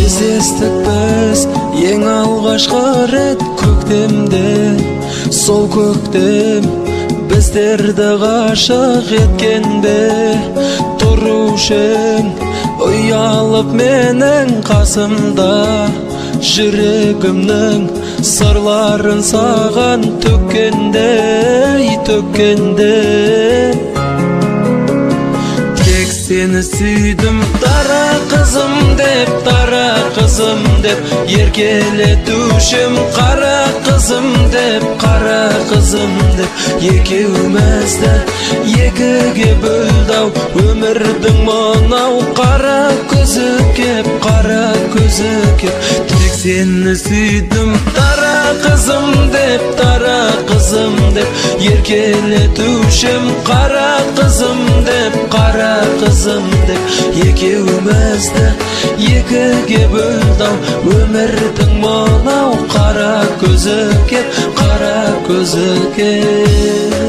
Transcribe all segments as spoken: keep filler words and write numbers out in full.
кездестік біз ең алғашқы рет көктемде. Сол көктем біздерді ғашық еткен бе? Тұрушың ұялып менің қасымда, жүрегімнің сырларын саған төккенде, төккенде. Тек сені сүйдім дара қызым деп, дара қызым деп, еркелетушім қара қызым деп, қара қызым деп. Екеумізді екіге бөлді-ау өмірдің мынау қара көзі кеп, қара көзі кеп. Тек сені сүйдім дара қызым деп, дара қызым деп, еркелетушім қара қызым деп, қара қызым деп. Екеумізді екіге бөлді-ау өмірдің мынау қара көзі кеп, қара көзі кеп.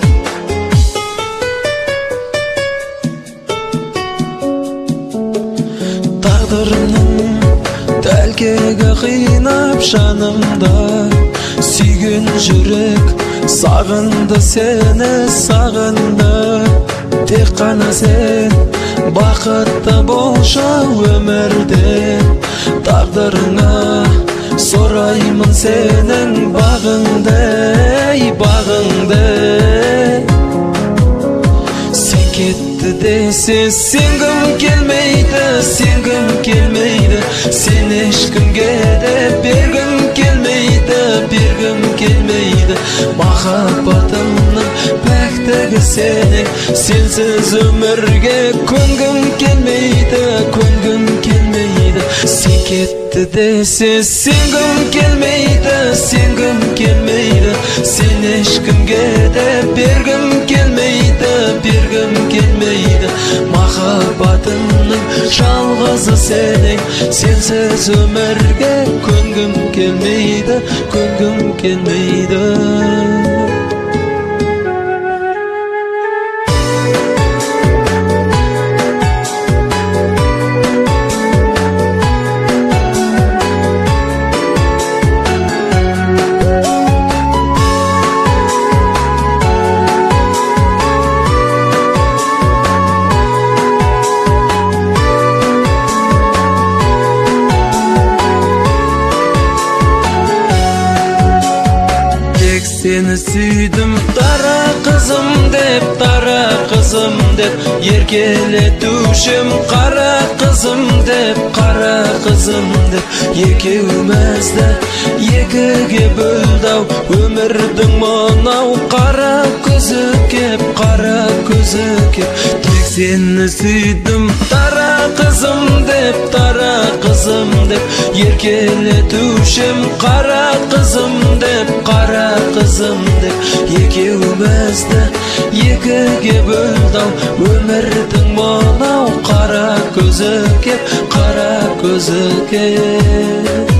Тағдырының тәлкегі қинап жанымда, сүйген жүрек сағынды сені, сағынды. Тек қана сен бақытты болшы өмірде, тағдырыңа сұраймын сенің бағыңды, бағыңды. Сен кетті десе сенгім келмейді, сенгім келмейді. Сен ешкімге де бергім келмейді, бергім келмейді. Махаббатымның пәктігі сенің, сенсіз өмірге көнгім келмейді, көнгім келмейді. Сен кетті десе сенгім келмейді, сенгім келмейді. Сен ешкімге де бергім келмейді, бергім келмейді. Махаббатымның жалғызы сенің, сенсіз өмірге көнгім келмейді, көнгім келмейді. Сені сүйдім дара қызым деп, дара қызым деп, еркелетушім қара қызым деп, қара қызым деп. Екеумізді екіге бөлді-ау өмірдің мынау қара көзі кеп, қара көзі кеп. Тек сені сүйдім дара қызым деп, дара қызым деп, еркелетушім қара қызым деп, қара қызым деп. Екеумізді екіге бөлді-ау өмірдің мынау қара көзі кеп, қара көзі кеп.